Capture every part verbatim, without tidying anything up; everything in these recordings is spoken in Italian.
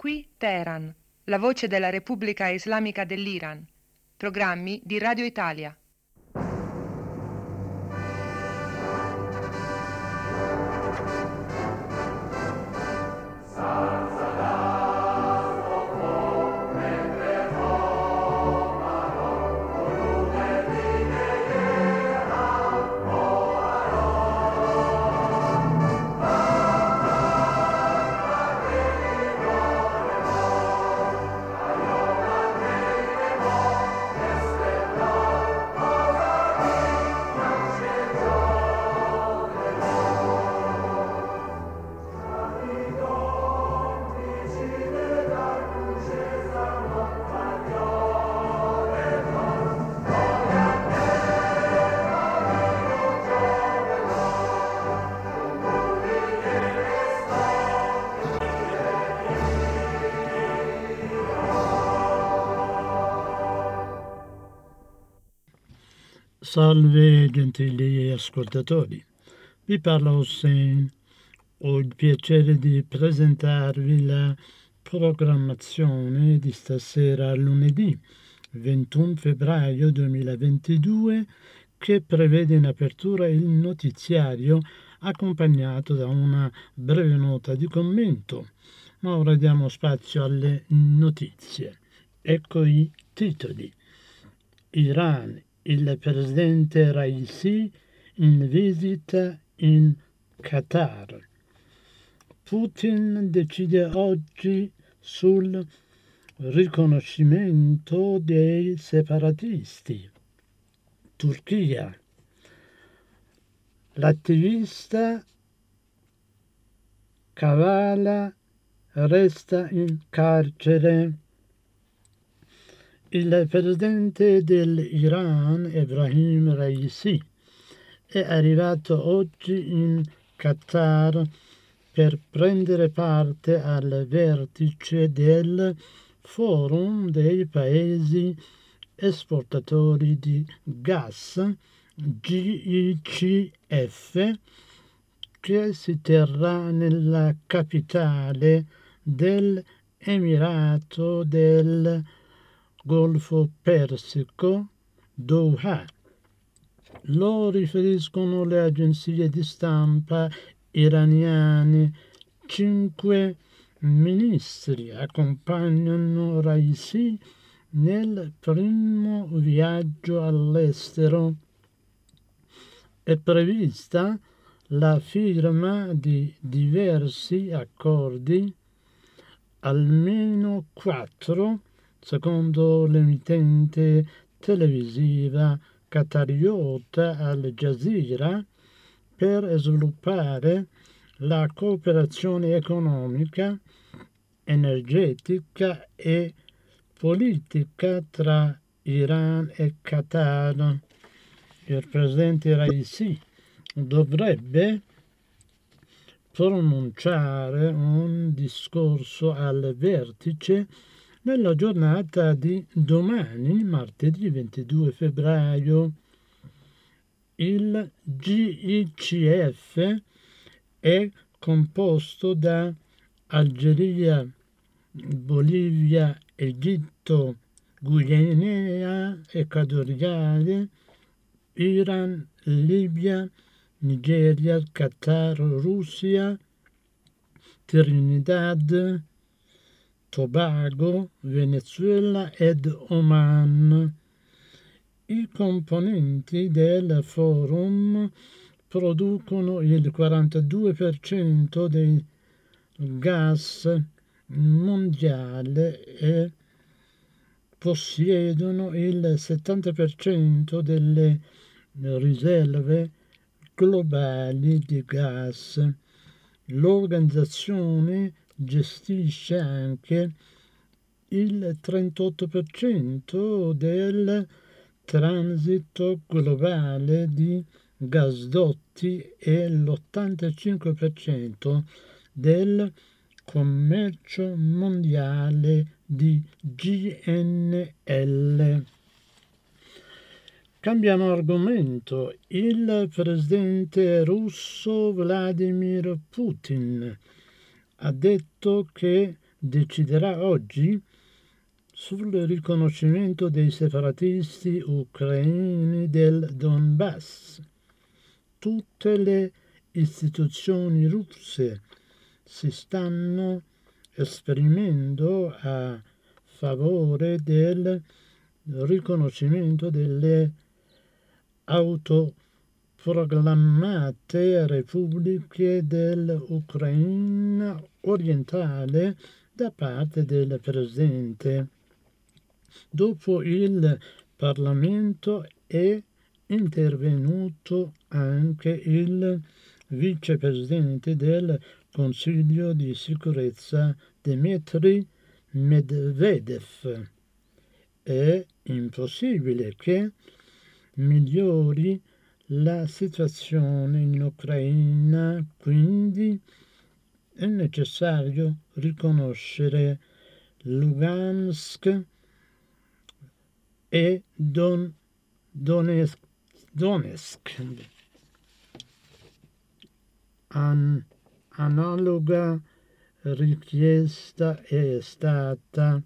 Qui Teheran, la voce della Repubblica Islamica dell'Iran. Programmi di Radio Italia. Salve gentili ascoltatori, vi parla Hossein. Ho il piacere di presentarvi la programmazione di stasera lunedì ventuno febbraio duemilaventidue, che prevede in apertura il notiziario accompagnato da una breve nota di commento. Ma ora diamo spazio alle notizie. Ecco i titoli. Iran. Il presidente Raisi in visita in Qatar. Putin decide oggi sul riconoscimento dei separatisti. Turchia. L'attivista Kavala resta in carcere. Il presidente dell'Iran, Ebrahim Raisi, è arrivato oggi in Qatar per prendere parte al vertice del Forum dei Paesi esportatori di gas, G I C F, che si terrà nella capitale dell'Emirato del Golfo Persico, Doha. Lo riferiscono le agenzie di stampa iraniane. Cinque ministri accompagnano Raisi nel primo viaggio all'estero. È prevista la firma di diversi accordi, almeno quattro, secondo l'emittente televisiva qatariota Al Jazeera, per sviluppare la cooperazione economica, energetica e politica tra Iran e Qatar. Il presidente Raisi dovrebbe pronunciare un discorso al vertice nella giornata di domani, martedì ventidue febbraio. Il G I C F è composto da Algeria, Bolivia, Egitto, Guinea Equatoriale, Iran, Libia, Nigeria, Qatar, Russia, Trinidad, Tobago, Venezuela ed Oman. I componenti del forum producono il quarantadue per cento del gas mondiale e possiedono il settanta per cento delle riserve globali di gas. L'organizzazione gestisce anche il trentotto per cento del transito globale di gasdotti e l'ottantacinque per cento del commercio mondiale di G N L. Cambiamo argomento. Il presidente russo Vladimir Putin ha detto che deciderà oggi sul riconoscimento dei separatisti ucraini del Donbass. Tutte le istituzioni russe si stanno esprimendo a favore del riconoscimento delle autoproclamate repubbliche dell'Ucraina orientale da parte del presidente. Dopo il Parlamento è intervenuto anche il vicepresidente del Consiglio di sicurezza Dmitry Medvedev. È impossibile che migliori la situazione in Ucraina, quindi è necessario riconoscere Lugansk e Don, Donetsk. Donetsk. An, analoga richiesta è stata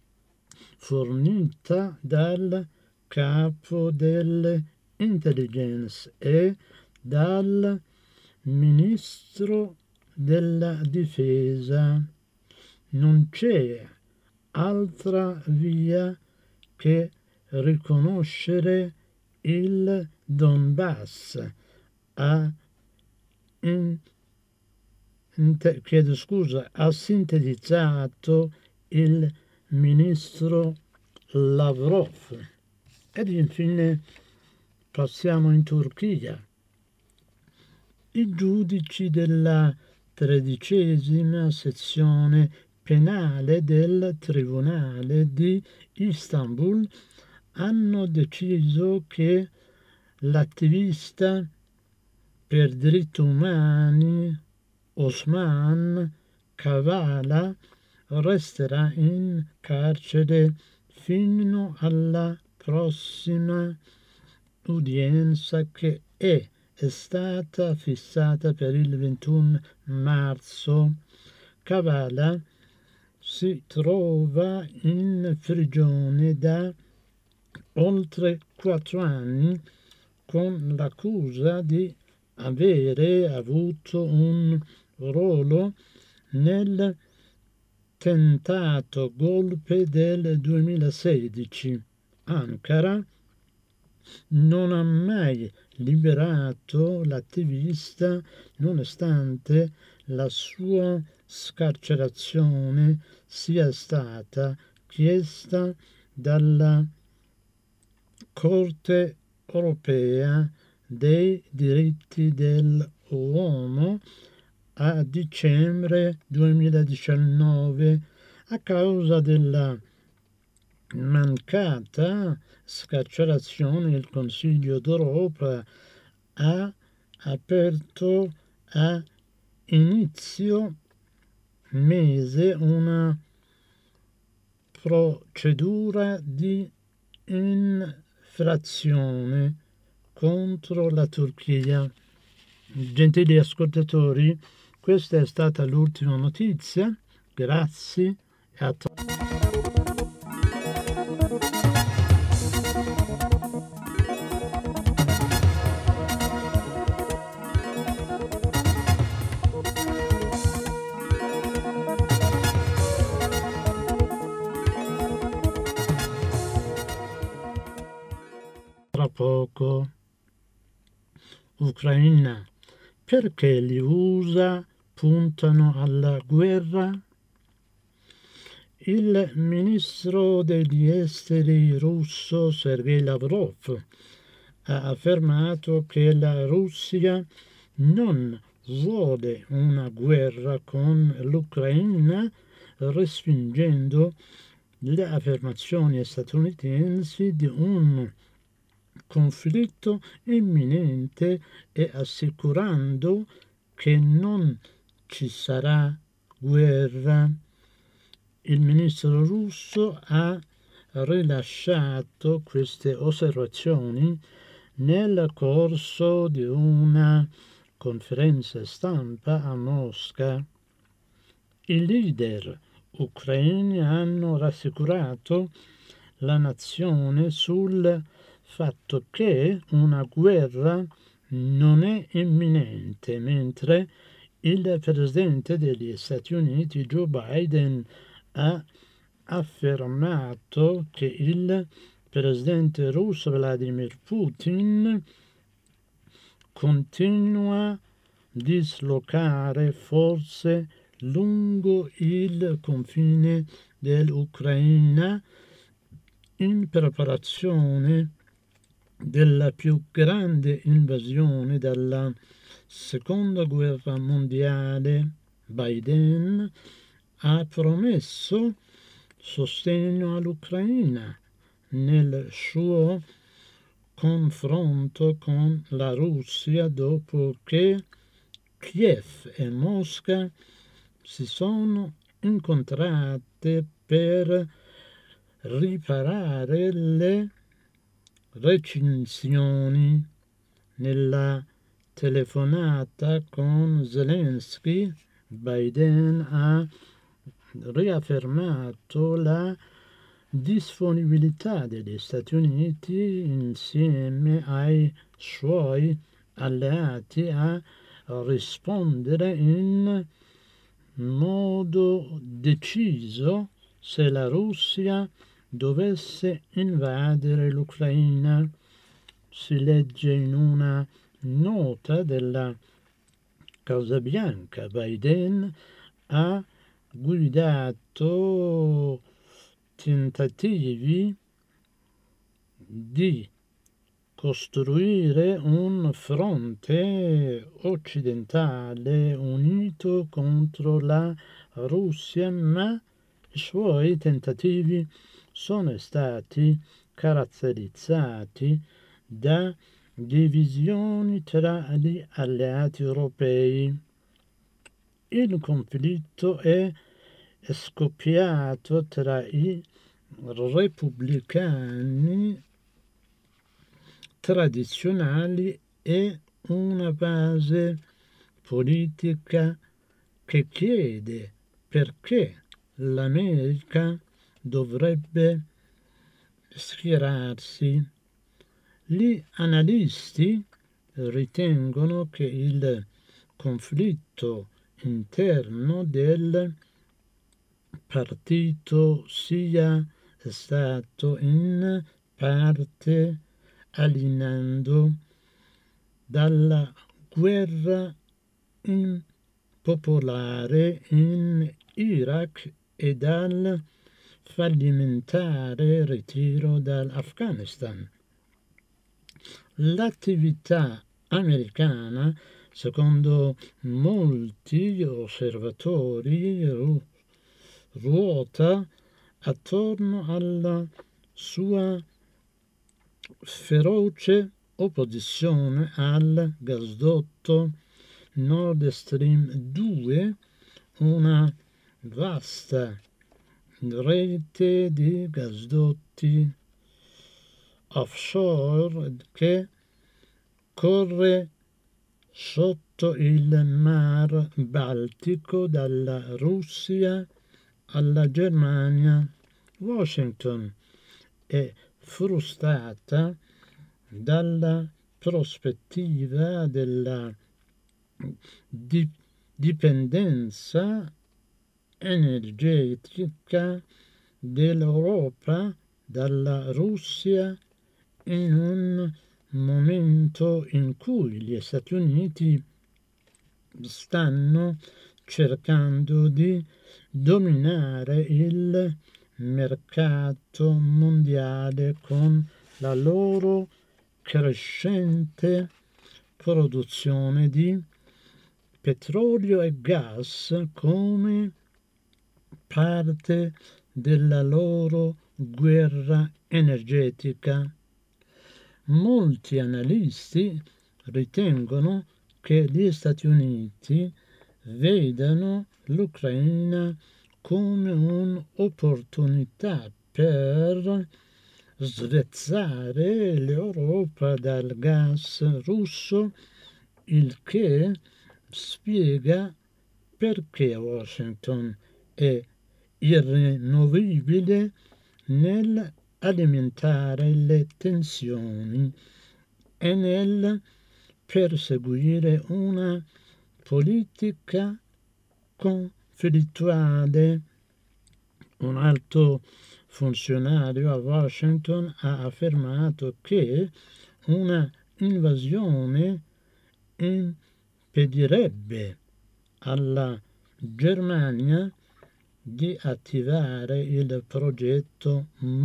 fornita dal capo delle intelligence e dal ministro della difesa. Non c'è altra via che riconoscere il Donbass, ha, in, in, chiedo scusa, ha sintetizzato il ministro Lavrov. Ed infine passiamo in Turchia. I giudici della tredicesima sezione penale del Tribunale di Istanbul hanno deciso che l'attivista per diritti umani Osman Kavala resterà in carcere fino alla prossima udienza che è, è stata fissata per il ventuno marzo. Kavala si trova in prigione da oltre quattro anni con l'accusa di avere avuto un ruolo nel tentato golpe del duemilasedici. Ankara non ha mai liberato l'attivista nonostante la sua scarcerazione sia stata chiesta dalla Corte europea dei diritti dell'uomo a dicembre duemiladiciannove a causa della mancata scarcerazione. Il Consiglio d'Europa ha aperto a inizio mese una procedura di infrazione contro la Turchia. Gentili ascoltatori, questa è stata l'ultima notizia. Grazie e a tutti. Tra poco. Ucraina. Perché gli U S A puntano alla guerra? Il ministro degli esteri russo Sergei Lavrov ha affermato che la Russia non vuole una guerra con l'Ucraina, respingendo le affermazioni statunitensi di un conflitto imminente e assicurando che non ci sarà guerra. Il ministro russo ha rilasciato queste osservazioni nel corso di una conferenza stampa a Mosca. I leader ucraini hanno rassicurato la nazione sul fatto che una guerra non è imminente, mentre il presidente degli Stati Uniti, Joe Biden, ha affermato che il presidente russo Vladimir Putin continua a dislocare forze lungo il confine dell'Ucraina in preparazione della più grande invasione dalla seconda guerra mondiale. Biden ha promesso sostegno all'Ucraina nel suo confronto con la Russia dopo che Kiev e Mosca si sono incontrate per riparare le recinzioni. Nella telefonata con Zelensky, Biden ha riaffermato la disponibilità degli Stati Uniti insieme ai suoi alleati a rispondere in modo deciso se la Russia dovesse invadere l'Ucraina. Si legge in una nota della Casa Bianca: Biden ha guidato tentativi di costruire un fronte occidentale unito contro la Russia, ma i suoi tentativi sono stati caratterizzati da divisioni tra gli alleati europei. Il conflitto è scoppiato tra i repubblicani tradizionali e una base politica che chiede perché l'America dovrebbe schierarsi. Gli analisti ritengono che il conflitto interno del partito sia stato in parte alienando dalla guerra impopolare in Iraq e dal fallimentare ritiro dall'Afghanistan. L'attività americana, secondo molti osservatori, ru- ruota attorno alla sua feroce opposizione al gasdotto Nord Stream due, una vasta rete di gasdotti offshore che corre sotto il Mar Baltico dalla Russia alla Germania. Washington è frustrata dalla prospettiva della di- dipendenza energetica dell'Europa dalla Russia in un momento in cui gli Stati Uniti stanno cercando di dominare il mercato mondiale con la loro crescente produzione di petrolio e gas come parte della loro guerra energetica. Molti analisti ritengono che gli Stati Uniti vedano l'Ucraina come un'opportunità per svezzare l'Europa dal gas russo, il che spiega perché Washington è irremovibile nell'alimentare le tensioni e nel perseguire una politica conflittuale. Un alto funzionario a Washington ha affermato che una invasione impedirebbe alla Germania di attivare il progetto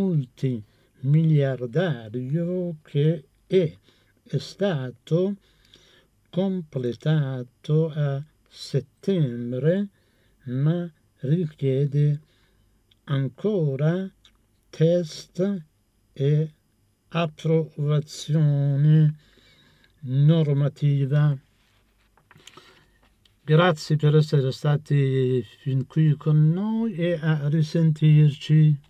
multimiliardario che è, è stato completato a settembre, ma richiede ancora test e approvazione normativa. Grazie per essere stati fin qui con noi e a risentirci.